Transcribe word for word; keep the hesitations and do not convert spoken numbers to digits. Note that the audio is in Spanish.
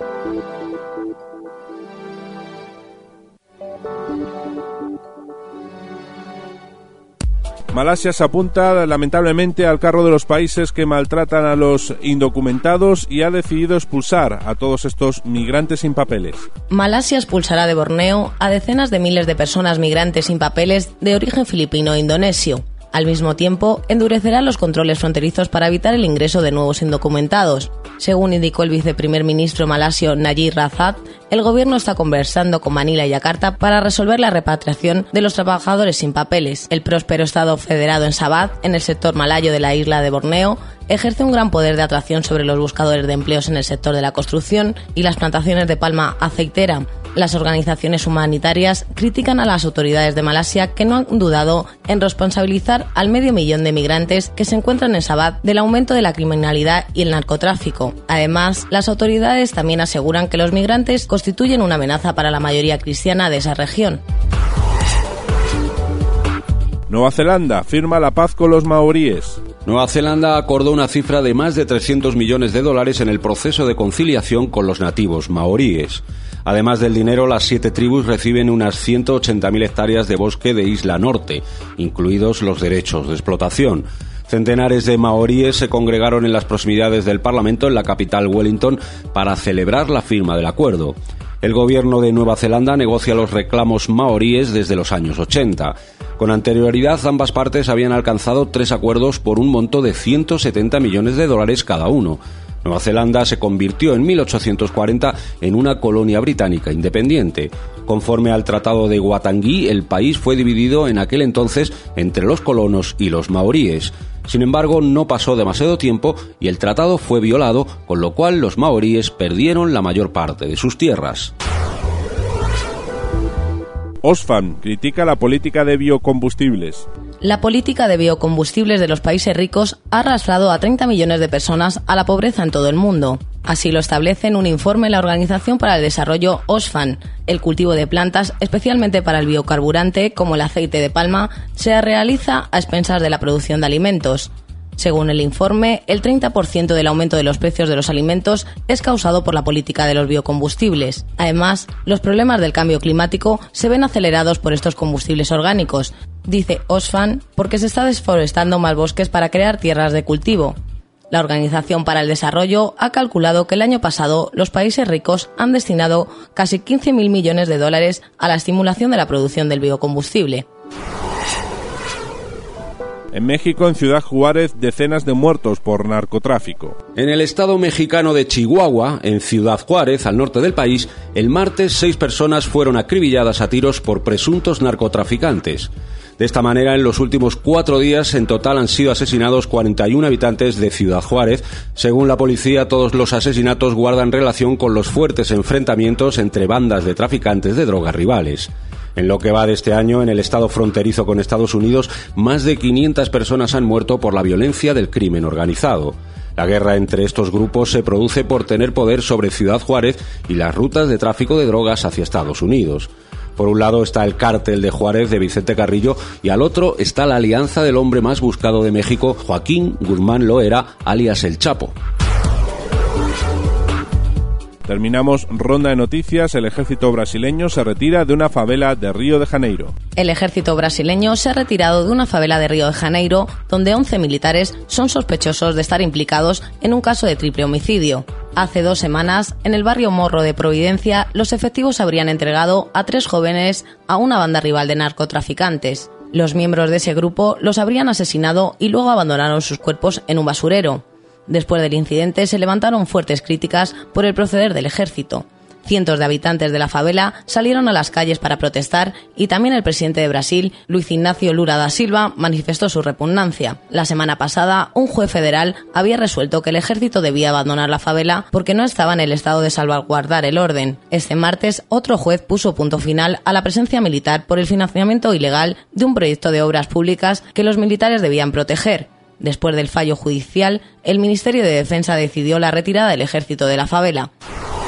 Malasia se apunta lamentablemente al carro de los países que maltratan a los indocumentados y ha decidido expulsar a todos estos migrantes sin papeles. Malasia expulsará de Borneo a decenas de miles de personas migrantes sin papeles de origen filipino e indonesio. Al mismo tiempo, endurecerá los controles fronterizos para evitar el ingreso de nuevos indocumentados. Según indicó el viceprimer ministro malasio Najib Razak, el gobierno está conversando con Manila y Yakarta para resolver la repatriación de los trabajadores sin papeles. El próspero estado federado en Sabah, en el sector malayo de la isla de Borneo, ejerce un gran poder de atracción sobre los buscadores de empleos en el sector de la construcción y las plantaciones de palma aceitera. Las organizaciones humanitarias critican a las autoridades de Malasia, que no han dudado en responsabilizar al medio millón de migrantes que se encuentran en Sabah del aumento de la criminalidad y el narcotráfico. Además, las autoridades también aseguran que los migrantes constituyen una amenaza para la mayoría cristiana de esa región. Nueva Zelanda firma la paz con los maoríes. Nueva Zelanda acordó una cifra de más de trescientos millones de dólares en el proceso de conciliación con los nativos maoríes. Además del dinero, las siete tribus reciben unas ciento ochenta mil hectáreas de bosque de Isla Norte, incluidos los derechos de explotación. Centenares de maoríes se congregaron en las proximidades del Parlamento en la capital Wellington para celebrar la firma del acuerdo. El gobierno de Nueva Zelanda negocia los reclamos maoríes desde los años ochenta. Con anterioridad, ambas partes habían alcanzado tres acuerdos por un monto de ciento setenta millones de dólares cada uno. Nueva Zelanda se convirtió en mil ochocientos cuarenta en una colonia británica independiente. Conforme al Tratado de Waitangi, el país fue dividido en aquel entonces entre los colonos y los maoríes. Sin embargo, no pasó demasiado tiempo y el tratado fue violado, con lo cual los maoríes perdieron la mayor parte de sus tierras. Oxfam critica la política de biocombustibles. La política de biocombustibles de los países ricos ha arrastrado a treinta millones de personas a la pobreza en todo el mundo. Así lo establece en un informe la Organización para el Desarrollo Oxfam. El cultivo de plantas, especialmente para el biocarburante, como el aceite de palma, se realiza a expensas de la producción de alimentos. Según el informe, el treinta por ciento del aumento de los precios de los alimentos es causado por la política de los biocombustibles. Además, los problemas del cambio climático se ven acelerados por estos combustibles orgánicos, dice Oxfam, porque se está desforestando más bosques para crear tierras de cultivo. La Organización para el Desarrollo ha calculado que el año pasado los países ricos han destinado casi quince mil millones de dólares a la estimulación de la producción del biocombustible. En México, en Ciudad Juárez, decenas de muertos por narcotráfico. En el estado mexicano de Chihuahua, en Ciudad Juárez, al norte del país, el martes seis personas fueron acribilladas a tiros por presuntos narcotraficantes. De esta manera, en los últimos cuatro días, en total han sido asesinados cuarenta y uno habitantes de Ciudad Juárez. Según la policía, todos los asesinatos guardan relación con los fuertes enfrentamientos entre bandas de traficantes de drogas rivales. En lo que va de este año, en el estado fronterizo con Estados Unidos, más de quinientas personas han muerto por la violencia del crimen organizado. La guerra entre estos grupos se produce por tener poder sobre Ciudad Juárez y las rutas de tráfico de drogas hacia Estados Unidos. Por un lado está el cártel de Juárez de Vicente Carrillo y al otro está la alianza del hombre más buscado de México, Joaquín Guzmán Loera, alias El Chapo. Terminamos ronda de noticias. El ejército brasileño se retira de una favela de Río de Janeiro. El ejército brasileño se ha retirado de una favela de Río de Janeiro, donde once militares son sospechosos de estar implicados en un caso de triple homicidio. Hace dos semanas, en el barrio Morro de Providencia, los efectivos habrían entregado a tres jóvenes a una banda rival de narcotraficantes. Los miembros de ese grupo los habrían asesinado y luego abandonaron sus cuerpos en un basurero. Después del incidente se levantaron fuertes críticas por el proceder del ejército. Cientos de habitantes de la favela salieron a las calles para protestar y también el presidente de Brasil, Luiz Inácio Lula da Silva, manifestó su repugnancia. La semana pasada, un juez federal había resuelto que el ejército debía abandonar la favela porque no estaba en el estado de salvaguardar el orden. Este martes, otro juez puso punto final a la presencia militar por el financiamiento ilegal de un proyecto de obras públicas que los militares debían proteger. Después del fallo judicial, el Ministerio de Defensa decidió la retirada del ejército de la favela.